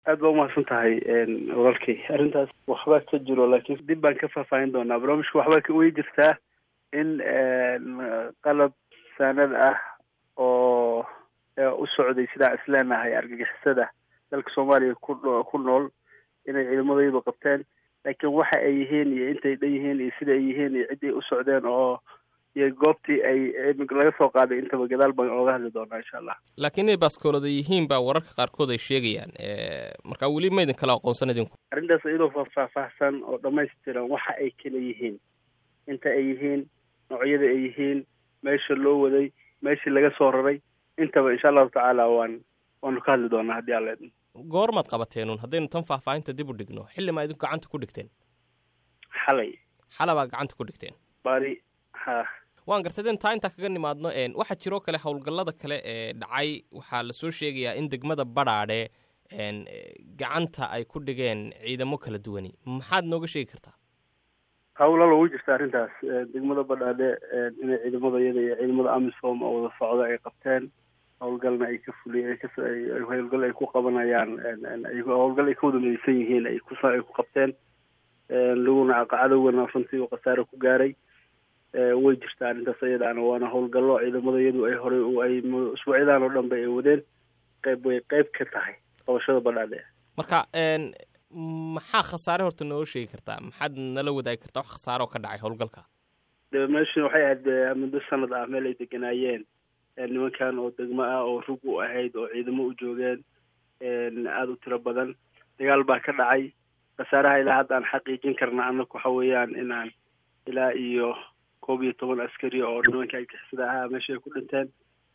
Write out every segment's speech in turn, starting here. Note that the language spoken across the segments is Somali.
aad baa umahadsan tahay walaalkay arrintaas waxbaa ka jiro laakiin dib baan ka faahfaahin doonaa barnaamijka waxbaa way jirtaa in qalab saanad ah oo u socday sidaa isleenahay argagixisada dalka soomaaliya ku nool inay ciidamadayadu qabteen laakiin waxa ay yihiin iyo intay dhan yihiin iyo sida ay yihiin iyo ciddii u socdeen oo iyo goobtii ay laga soo qaaday intaba gadaal baan ooga hadli doonaa insha allah. laakiin inay baaskoolada yihiin baa wararka qaarkood ay sheegayaan marka weli maydin kala aqoonsan idinku. arrintaas iyadoo faahfaahsan oo dhammaystiran waxa ay kala yihiin inta ay yihiin noocyada ay yihiin meesha loo waday meeshii laga soo raray intaba insha allahu tacaala waanu ka hadli doonaa haddii alla idin. goormaad qabateenun haddaynu tan faahfaahinta dib u dhigno xilli maa idinku gacanta ku dhigteen? xalabaa gacanta ku dhigteen bari ha waan gartadeen taa intaa kaga nimaadno waxaa jiroo kale howlgallada kale ee dhacay waxaa lasoo sheegayaa in degmada badhaadhe gacanta ay ku dhigeen ciidamo kala duwani maxaad nooga sheegi kartaa? hawlala way jirta arrintaas degmada badhaadhe inay ciidamadayada iyo ciidamada amisom oo wada socda ay qabteen howlgalna ay ka fuliyeen howlgal ay ku qabanayaan howlgal ay ka wada midaysan yihiin ay ku qabteen laguna cadowgana runtii khasaare ku gaaray way jirtaa arrintaas iyadaana waana howlgallo ciidamadayadu ay horey ay usbuucyadan oo dhanba ay wadeen qayb ka tahay qabashada badhaadhe. marka maxaa khasaare horta noo sheegi kartaa maxaad nala wadaagi kartaa wax khasaare oo ka dhacay howlgalka? meeshan waxay ahayd muddo sanad ah meel ay deganaayeen nimankan oo degmo ah oo rug u ahayd oo ciidamo u joogeen aada u tiro badan dagaal baa ka dhacay khasaaraha ilaa hadda aan xaqiijin karna annaku waxa weeyaan inaan ilaa iyo 11 askari oo nimanka argagixisada ahaa meesha ay ku dhinteen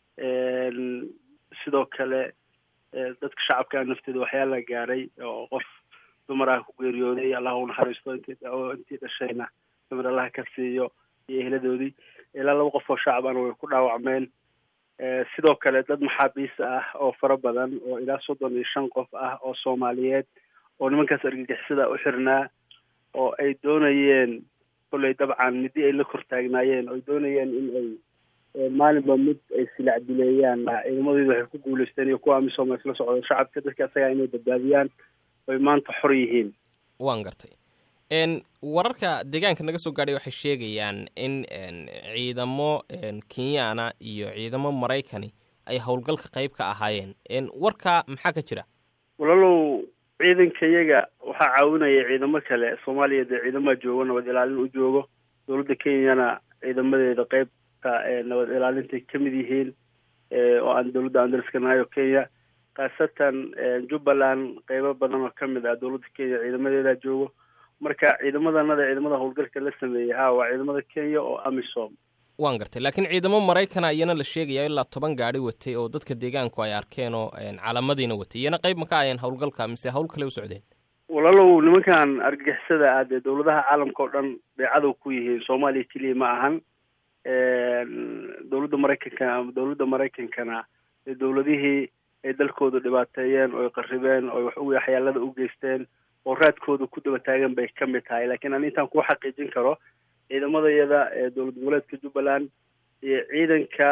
sidoo kale dadka shacabka nafteeda waxyaala gaaray oo qof dumar ah ku geeriyooday allah u naxariisto intii dhashayna dumar allah ka siiyo iyo eheladoodii ilaa 2 qof oo shacabana way ku dhaawacmeen sidoo kale dad maxaabiis ah oo fara badan oo ilaa 35 qof ah oo Soomaaliyeed oo nimankaas argagixisada u xirnaa oo ay doonayeen kulay dabcan midii ay la kortaagnaayeen oo doonayeen in ay maalinba mid ay silac dileeyaan ciidamadoodu waxay ku guuleysteen iyo kuwa amisom isla socdo shacabka dadka asaga inay badbaadiyaan way maanta xor yihiin. waan gartay wararka deegaanka naga soo gaadhay waxay sheegayaan in ciidamo Kenyaana iyo ciidamo Maraykani ay howlgalka qayb ka ahaayeen warka maxaa ka jira? walaalow ciidanka iyaga waxaa caawinaya ciidamo kale Soomaaliya ciidamo jooga nabad ilaalin u joogo dowladda Kenyana ciidamadeeda qaybta nabad ilaalinta ka mid yihiin oo aan dowladda Andalskanayo Kenya qaasatan Jubbaland qaybo badan oo kamid ah dowladda Kenya ciidamadeeda joogo marka ciidamada howlgalka la sameeyay waa ciidamada Kenya oo amisom. waan gartay laakiin ciidamo Maraykana ayana la sheegaya ilaa 10 gaari watay oo dadka deegaanku ay arkeen oo calaamadiina watay iyana qayb ma ka ayeen howlgalka mise hawl kale u socdeen? walaalow nimankan argagixisada ah ee dowladaha caalamka oo dhan bay cadow ku yihiin Soomaaliya kaliya ma ahan dowladda Maraykankana dowladihii ay dalkooda dhibaateeyeen oo qarribeen oo wax u waxyaalada u geysteen oo raadkooda ku daba taagan bay ka mid tahay laakiin aan intaan ku xaqiijin karo ciidamadayada dowlad goboleedka Jubbaland iyo ciidanka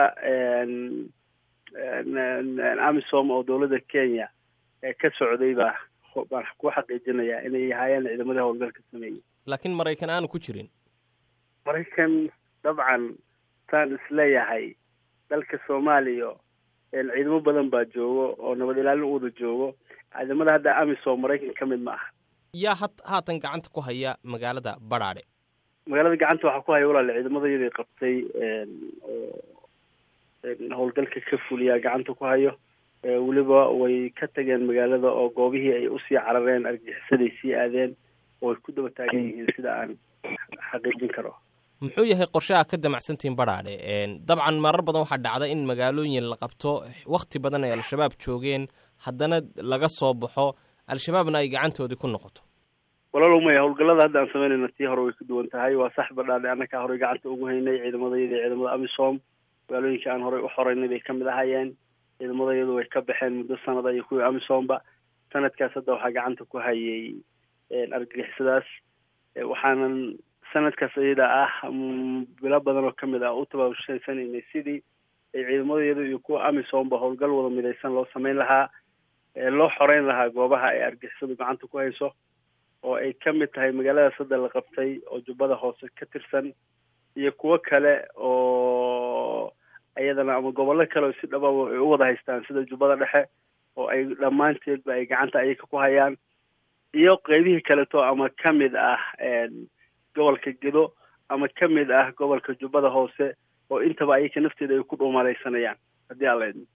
amisom oo dowladda Kenya ka socday baan ku xaqiijinayaa inay hayaan ciidamada howlgalka sameeyay. laakiin Maraykan aan ku jirin? Maraykan dabcan taan isleeyahay dalka Soomaaliya ciidamo badan baa joogo oo nabad ilaalin u wada joogo ciidamada hadda amisom Maraykan ka mid ma aha. yaa haatan gacanta ku haya magaalada Badhaadhe? magaalada gacanta waxaa ku haya walaal ciidamadayada qabtay oo howlgalka ka fuliya gacanta ku hayo weliba way ka tageen magaalada oo goobihii ay usii carareen argagixisaday sii aadeen oo ay ku daba taagan yihiin sida aan xaqiijin karo. muxuu yahay qorshaha ka damacsantiin Badhaadhe? dabcan marar badan waxaa dhacda in magaalooyin la qabto waqti badan ay al-shabaab joogeen haddana laga soo baxo al-shabaabna ay gacantoodii ku noqoto. walaalow maya howlgallada hadda aan sameynayna tii hore way ku duwan tahay waa sax Badhaadhe annaka horey gacanta ugu haynay ciidamadayada ciidamada amisom magaalooyinka aan horey u xoreynay bay kamid ahaayeen ciidamadayadu way ka baxeen muddo sanada iyo kuwii amisomba sanadkaas hadda waxaa gacanta ku hayay argagixisadaas waxaanan sanadkaas iyada ah bilo badan oo kamid ah u tabaabushaysanaynay sidii ay ciidamadayadu iyo kuwa amisomba howlgal wada midaysan loo sameyn lahaa loo xoreyn lahaa goobaha ay argixisadu gacanta ku hayso oo ay ka mid tahay magaalada sadda la qabtay oo jubbada hoose ka tirsan iyo kuwo kale oo iyadana ama gobollo kale oo si dhaba ay u wada haystaan sida jubbada dhexe oo ay dhammaanteedba ay gacanta ayaga ku hayaan iyo qeybihii kaleto ama ka mid ah gobolka gedo ama ka mid ah gobolka jubbada hoose oo intaba ayaga nafteeda ay ku dhuumalaysanayaan haddii alla idmo